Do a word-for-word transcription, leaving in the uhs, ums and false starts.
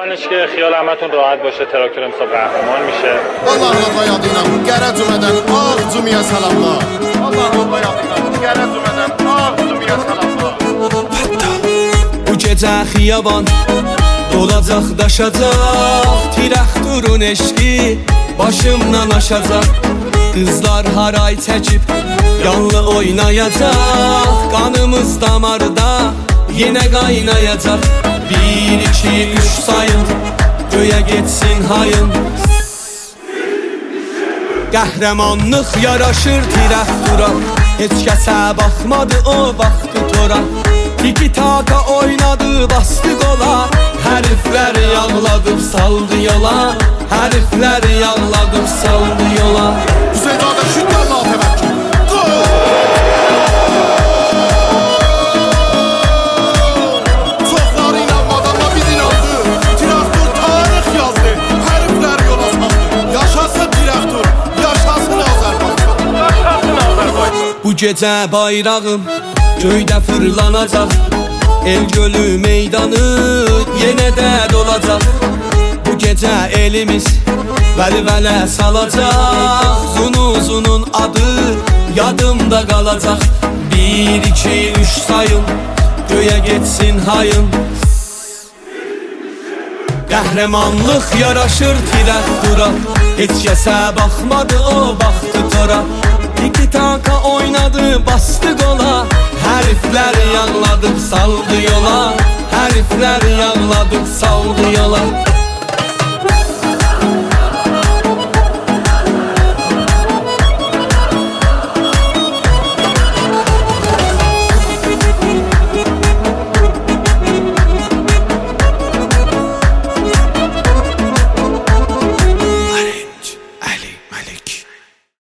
اولش که خیال همتون راحت باشه، تراکتور امسال قهرمان میشه. Allah Allah yadıyla qərə cümlədən ağ cümləyə salamlar. Allah Allah yadıyla qərə cümlədən ağ cümləyə salamlar. Bu gecə xiyaban dolacaq, daşacaq, traktorun eşqi başımdan aşacaq. Qızlar haray çəkib yanlı oynayacaq, qanımız damarda yenə qaynayacaq. Bir, iki, üç sayın, göyə getsin hayın. Qəhrəmanlıq yaraşır traktora, heç kəsə baxmadı o vaxtı tora. Tiki taka oynadı, bastı qola, hərflər yağladıb saldı yola, hərflər yağladıb saldı yola. Hüseynadə şüddət la təvəkkül. Çoxları inanmadan da biz inandı. Traktor tarix yazdı, hərflər yola saldı. Yaşasın traktor, yaşasın Azərbaycan. Yaşasın Azərbaycan. Bu gecə bayrağım göydə fırlanacaq, el gölü meydanı yenə də dolacaq. Bu gecə elimiz vəli-vələ salacaq, Zunuzunun adı yadımda qalacaq. Bir, iki, üç sayın, göyə getsin hayın. Qəhrəmanlıq yaraşır traktora, heç kəsə baxmadı o vaxtı tora. Tiki taka oynadı, bastı qola, hərflər yağladıb saldı yola, hərflər yağladıb saldı yola.